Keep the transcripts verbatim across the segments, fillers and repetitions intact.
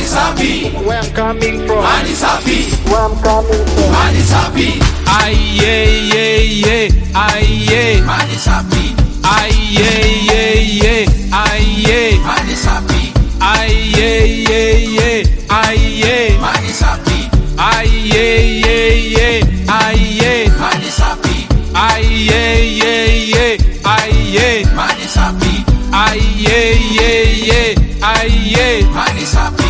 is happy. Where I'm coming from. Man is happy. Where I'm coming from. Man is happy. Aye, yeah, yeah, yeah. Aye, yeah. Man is happy. Aye, yeah, yeah, yeah. Aye, yeah. Man is happy. Aye, yeah, yeah, yeah. Aye, yeah. Man is happy. Aye, yeah, yeah, yeah. Aye, yeah. Man is happy. Aye, yeah, yeah, yeah. Aye, yeah. Man is happy. Aye, yeah, yeah, yeah. Aye, yeah. Man is happy.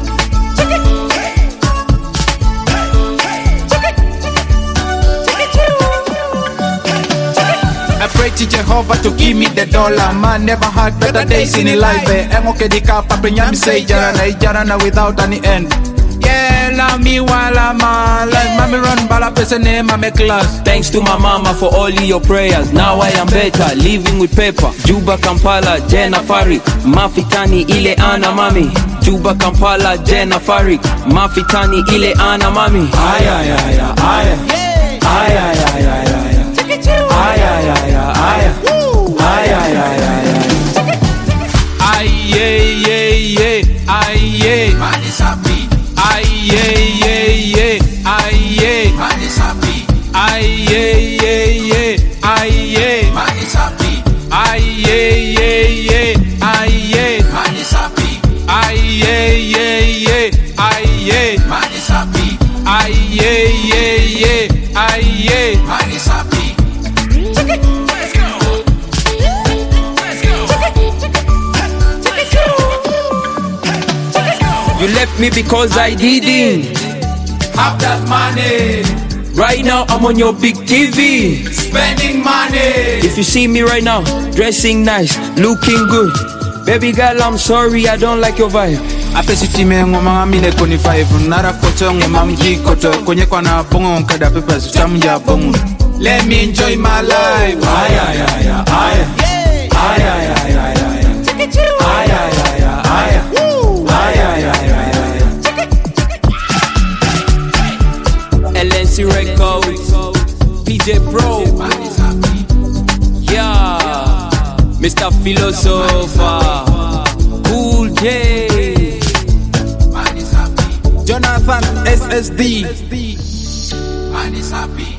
I pray to Jehovah to give me the dollar. Man never had better days in his life. Engoke di kapa penyami say jara na ijara without any end. Yeah, la me wala ma like mommy run bala pese name I make class. Thanks to my mama for all your prayers. Now I am better, living with paper. Juba, Kampala, Jena Farik. Mafitani ile ana mami. Juba, Kampala, Jena Farik. Mafitani ile ana mami. Ay ay ay ay. Ay ay ay ay ay. Ay ay ay ay ay. Ay ay ay ay ay. Aye, yeah, yeah, yeah. Aye, yeah. Man is happy. Aye, yeah, yeah, yeah. Aye, yeah. Man is happy. Aye, yeah, yeah, yeah. Aye, yeah. Man is happy. Aye, yeah, yeah, yeah. Aye, yeah. Man is happy. Aye, yeah, yeah, yeah. Aye, yeah. Man is happy. Aye, yeah, yeah, yeah. Aye, yeah. Man is happy. You left me because I didn't Have that money. Right now I'm on your big T V. Spending money. If you see me right now, dressing nice, looking good, baby girl, I'm sorry, I don't like your vibe. Apesiti me ngoma mine koni five nara koto ngoma mji koto konye kwa na bongo nkada pepa sutamja bongo. Let me enjoy my life. Ay ay ay ay. Ay ay ay ay ay. Ay ay ay ay ay. Ay ay ay ay ay. L N C Records, P J Pro, Man is happy. yeah, Mister Philosopher, Cool J, Man is happy. Jonathan S S D. Man is happy.